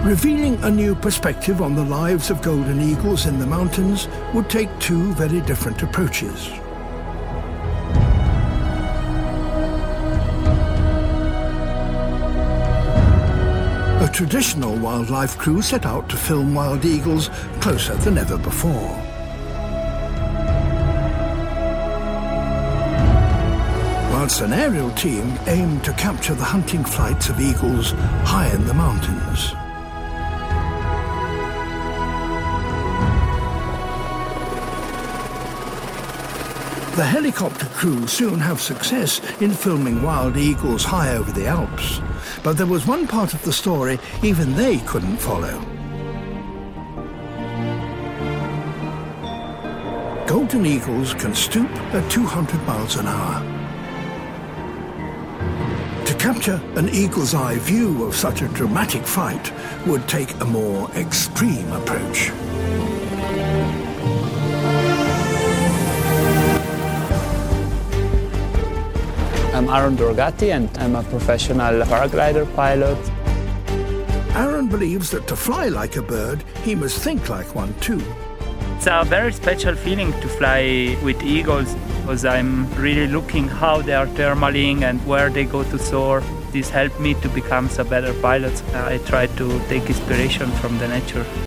Revealing a new perspective on the lives of golden eagles in the mountains would take two very different approaches. A traditional wildlife crew set out to film wild eagles closer than ever before. Whilst an aerial team aimed to capture the hunting flights of eagles high in the mountains. The helicopter crew soon have success in filming wild eagles high over the Alps, but there was one part of the story even they couldn't follow. Golden eagles can stoop at 200 miles an hour. To capture an eagle's eye view of such a dramatic fight would take a more extreme approach. I'm Aaron Dorgatti and I'm a professional paraglider pilot. Aaron believes that to fly like a bird, he must think like one too. It's a very special feeling to fly with eagles because I'm really looking how they are thermaling and where they go to soar. This helped me to become a better pilot. I try to take inspiration from the nature.